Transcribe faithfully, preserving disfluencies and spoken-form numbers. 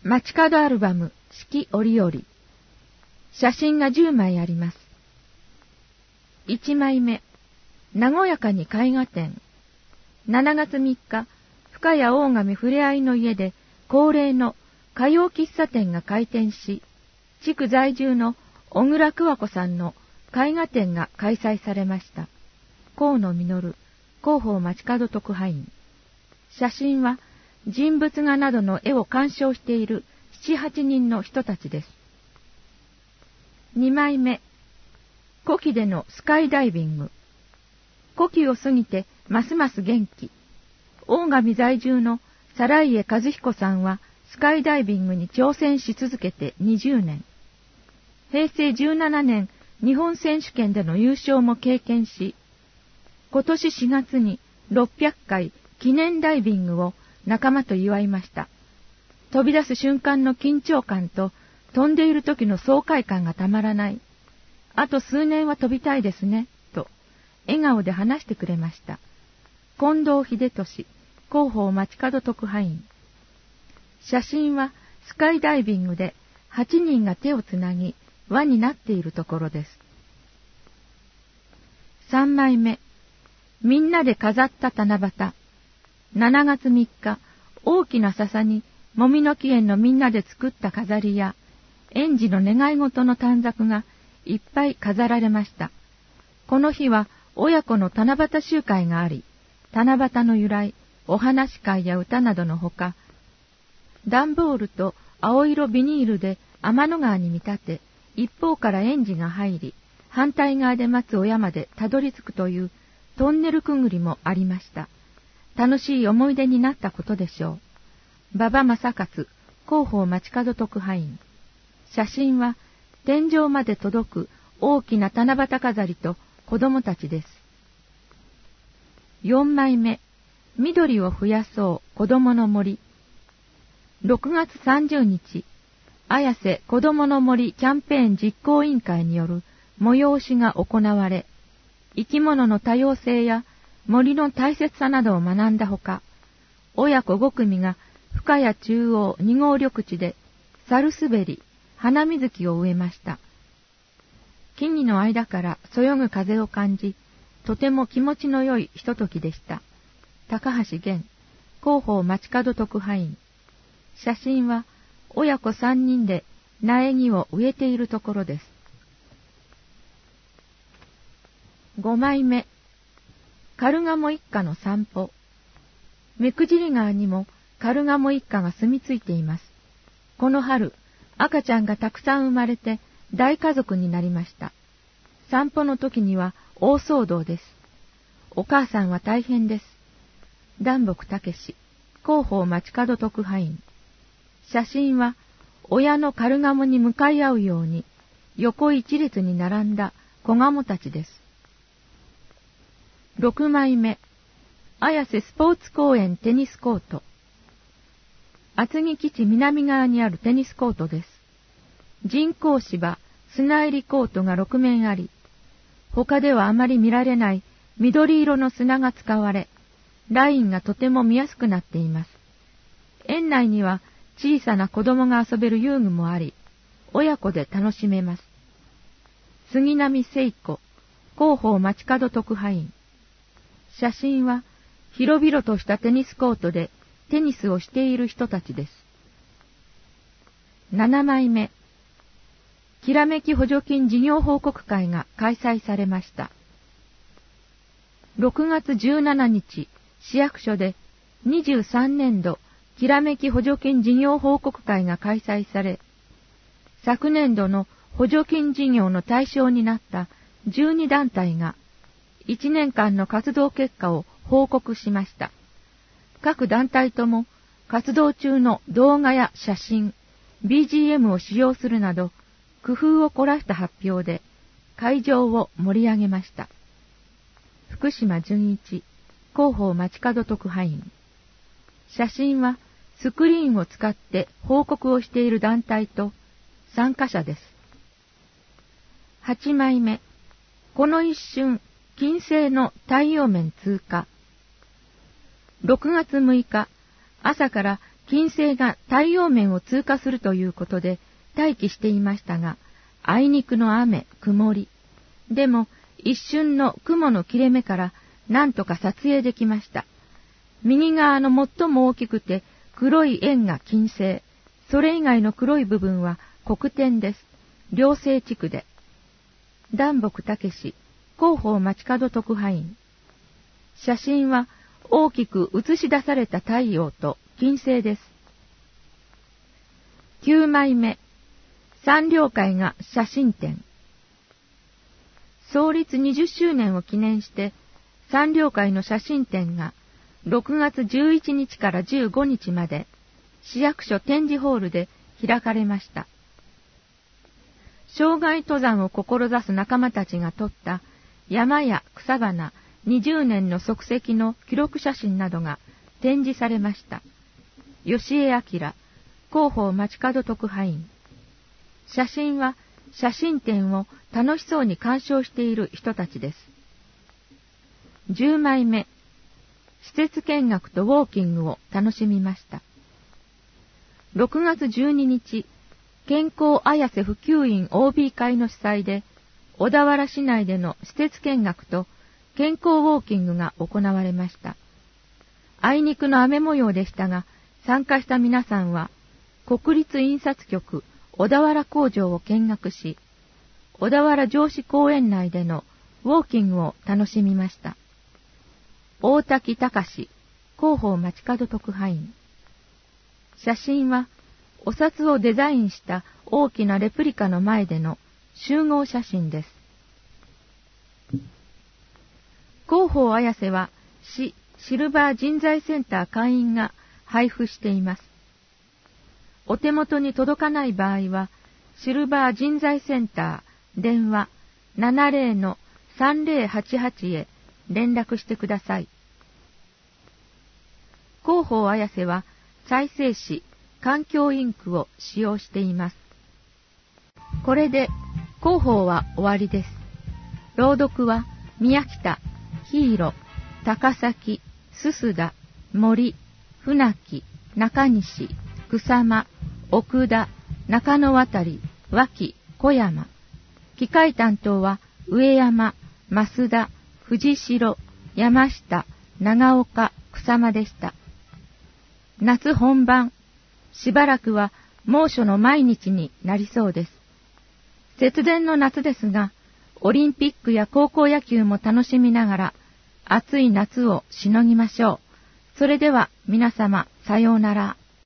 街角アルバム四季折々。写真がじゅうまいあります。いちまいめ、和やかに絵画展。しちがつみっか、深谷大神ふれあいの家で恒例の歌謡喫茶店が開店し、地区在住の小倉久和子さんの絵画展が開催されました。河野実、広報街角特派員。写真は人物画などの絵を鑑賞している七八人の人たちです。にまいめ、古希でのスカイダイビング。古希を過ぎてますます元気。大神在住の皿家和彦さんはスカイダイビングに挑戦し続けてにじゅうねん。へいせいじゅうななねん日本選手権での優勝も経験し、今年しがつにろっぴゃっかい記念ダイビングを仲間と祝いました。飛び出す瞬間の緊張感と飛んでいる時の爽快感がたまらない。あと数年は飛びたいですね、と笑顔で話してくれました。近藤秀俊、広報街角特派員。写真はスカイダイビングではちにんが手をつなぎ輪になっているところです。さんまいめ、みんなで飾った七夕。しちがつみっか、大きな笹にもみの木園のみんなで作った飾りや園児の願い事の短冊がいっぱい飾られました。この日は親子の七夕集会があり、七夕の由来、お話会や歌などのほか、段ボールと青色ビニールで天の川に見立て、一方から園児が入り、反対側で待つ親までたどり着くというトンネルくぐりもありました。楽しい思い出になったことでしょう。馬場正勝、広報街角特派員。写真は天井まで届く大きな七夕飾りと子供たちです。よんまいめ、緑を増やそう子供の森。ろくがつさんじゅうにち、綾瀬子供の森キャンペーン実行委員会による催しが行われ、生き物の多様性や森の大切さなどを学んだほか、親子ごくみが深谷中央にごう緑地で猿滑り、花水木を植えました。木々の間からそよぐ風を感じ、とても気持ちの良いひとときでした。高橋源、広報街角特派員。写真は親子さんにんで苗木を植えているところです。ごまいめ、カルガモ一家の散歩。目久尻川にもカルガモ一家が住み着いています。この春、赤ちゃんがたくさん生まれて大家族になりました。散歩の時には大騒動です。お母さんは大変です。南北武史、広報街角特派員。写真は親のカルガモに向かい合うように横一列に並んだ子ガモたちです。ろくまいめ、綾瀬スポーツ公園テニスコート。厚木基地南側にあるテニスコートです。人工芝、砂入りコートがろくめんあり、他ではあまり見られない緑色の砂が使われ、ラインがとても見やすくなっています。園内には小さな子供が遊べる遊具もあり、親子で楽しめます。杉並聖子、広報街角特派員。写真は広々としたテニスコートでテニスをしている人たちです。ななまいめ、きらめき補助金事業報告会が開催されました。ろくがつじゅうしちにち、市役所でにじゅうさんねんどきらめき補助金事業報告会が開催され、昨年度の補助金事業の対象になったじゅうにだんたいがいちねんかんの活動結果を報告しました。各団体とも活動中の動画や写真、ビージーエム を使用するなど工夫を凝らした発表で会場を盛り上げました。福島純一、広報街角特派員。写真はスクリーンを使って報告をしている団体と参加者です。はちまいめ、この一瞬、金星の太陽面通過。ろくがつむいか、朝から金星が太陽面を通過するということで待機していましたが、あいにくの雨、曇り。でも一瞬の雲の切れ目から何とか撮影できました。右側の最も大きくて黒い円が金星、それ以外の黒い部分は黒点です。両星地区で。南北武史、広報町角特派員。写真は大きく映し出された太陽と金星です。きゅうまいめ、三稜会が写真展。創立にじゅっしゅうねんを記念して、三稜会の写真展がろくがつじゅういちにちからじゅうごにちまで市役所展示ホールで開かれました。生涯登山を志す仲間たちが撮った山や草花にじゅうねんの足跡の記録写真などが展示されました。吉江明、広報町角特派員。写真は写真展を楽しそうに鑑賞している人たちです。じゅうまいめ、施設見学とウォーキングを楽しみました。ろくがつじゅうににち、健康綾瀬普及員 オービー 会の主催で、小田原市内での施設見学と健康ウォーキングが行われました。あいにくの雨模様でしたが、参加した皆さんは、国立印刷局小田原工場を見学し、小田原城址公園内でのウォーキングを楽しみました。大滝隆、広報町角特派員。写真は、お札をデザインした大きなレプリカの前での集合写真です。広報綾瀬は、市シルバー人材センター会員が配布しています。お手元に届かない場合は、シルバー人材センター電話 ななぜろのさんぜろはちはち へ連絡してください。広報綾瀬は再生紙、環境インクを使用しています。これで広報は終わりです。朗読は宮北、日色、高崎、須田、森、船木、中西、草間、奥田、中野渡、脇、小山。機械担当は上山、増田、藤代、山下、長岡、草間でした。夏本番、しばらくは猛暑の毎日になりそうです。節電の夏ですが、オリンピックや高校野球も楽しみながら、暑い夏をしのぎましょう。それでは皆様、さようなら。